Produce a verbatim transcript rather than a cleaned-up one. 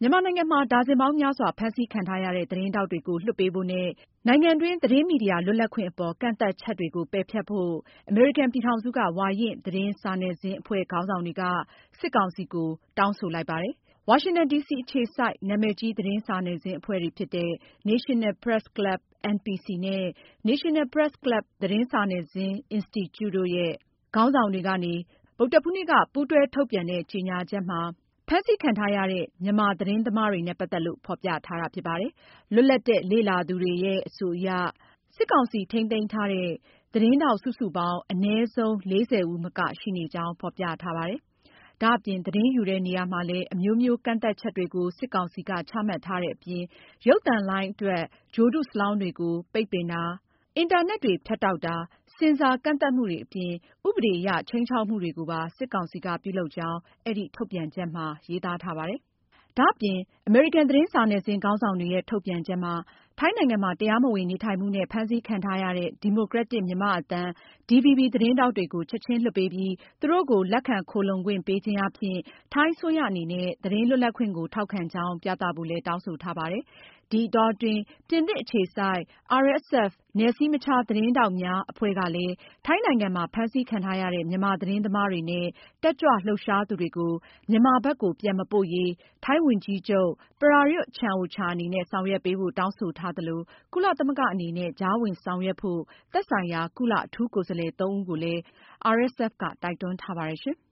မြန်မာနိုင်ငံမှာ ဒါဇင်ပေါင်းများစွာ ဖမ်းဆီးခံထားရတဲ့ သတင်းထောက်တွေကို လွှတ်ပေးဖို့နဲ့ နိုင်ငံတွင်း သတင်းမီဒီယာ လွတ်လပ်ခွင့်အပေါ် ကန့်သတ်ချက်တွေကို ပယ်ဖျက်ဖို့ အမေရိကန်ပြည်ထောင်စုက ဝါရင့်သတင်းစာနယ်ဇင်းအဖွဲ့ ခေါင်းဆောင်တွေက စစ်ကောင်စီကို တောင်းဆိုလိုက်ပါတယ်။ ဝါရှင်တန်ဒီစီအခြေစိုက် နာမည်ကြီး သတင်းစာနယ်ဇင်းအဖွဲ့တွေဖြစ်တဲ့ National Press Club အန် ပီ စီ နဲ့ National Press Club သတင်းစာနယ်ဇင်း အင်စတီကျုတို့ရဲ့ ခေါင်းဆောင်တွေကနေ ဗုဒ္ဓဟူးနေ့က ပူးတွဲထုတ်ပြန်တဲ့ ကြေညာချက်မှာ ဖမ်းဆီးခံထားရတဲ့ မြန်မာသတင်းသမားတွေနဲ့ ပတ်သက်လို့ ဖေါ်ပြထားတာဖြစ်ပါတယ်။ လွတ်လပ်တဲ့ လေ့လာသူတွေရဲ့ အဆိုအရ စစ်ကောင်စီထိန်းသိမ်းထားတဲ့ သတင်းထောက် စုစုပေါင်း အနည်းဆုံး လေးဆယ်ဦးမက ရှိနေကြောင်း ဖေါ်ပြထားပါတယ်။ ဒါအပြင် သတင်းယူတဲ့နေရာမှာလည်း အမျိုးမျိုးကန့်သတ်ချက်တွေကို စစ်ကောင်စီက ချမှတ်ထားတဲ့အပြင် ရုပ်သံလိုင်းအတွက် ဂြိုလ်တုစလောင်းတွေကို ပိတ်ပင်တာ၊ အင်တာနက်တွေ ဖြတ်တောက်တာ၊ ဆင်ဆာကန့်သတ်မှုတွေအပြင် ဥပဒေအရ ခြိမ်းခြောက်မှုတွေကိုပါ စစ်ကောင်စီက ပြုလုပ်ကြောင်း အဲဒီထုတ်ပြန်ချက်မှာ ရေးသားထားပါတယ်။ ဒါအပြင် အမေရိကန်သတင်းစာနယ်ဇင်း ခေါင်းဆောင်တွေရဲ့ ထုတ်ပြန်ချက်မှာ ထိုင်းနိုင်ငံမှာ တရားမဝင်နေထိုင်မှုနဲ့ ဖမ်းဆီးခံထားရတဲ့ ဒီမိုကရက်တစ်မြန်မာ့အသံ ဒီဗီဘီ သတင်းထောက်တွေကို ချက်ချင်းလွှတ်ပေးပြီး သူတို့ကို လက်ခံခိုလှုံခွင့်ပေးခြင်းအားဖြင့် ထိုင်းအစိုးရအနေနဲ့ သတင်းလွတ်လပ်ခွင့်ကို ထောက်ခံကြောင်း ပြသဖို့လည်း တောင်းဆိုထားပါတယ်။ ဒီအတောအတွင်း ပြင်သစ်အခြေစိုက် အာရ်အက်စအက်ဖ် နယ်စည်းမခြားသတင်းထောက်များအဖွဲ့ကလည်း ထိုင်းနိုင်ငံမှာ ဖမ်းဆီးခံထားရတဲ့ မြန်မာသတင်းသမားတွေနဲ့ တက်ကြွလှုပ်ရှားသူတွေကို မြန်မာဘက်ကို ပြန်မပို့ရေး ထိုင်းဝန်ကြီးချုပ် ပရာရွတ်ချန်အိုချာ အနေနဲ့ ဆောင်ရွက်ပေးဖို့ တောင်းဆိုထားသလို ကုလသမဂ္ဂအနေနဲ့ ကြားဝင်ဆောင်ရွက်ဖို့ သက်ဆိုင်ရာ ကုလအထူးကိုယ်စားလှယ် သုံးဦးကိုလည်း အာရ်အက်စအက်ဖ်က တိုက်တွန်းထားပါတယ်။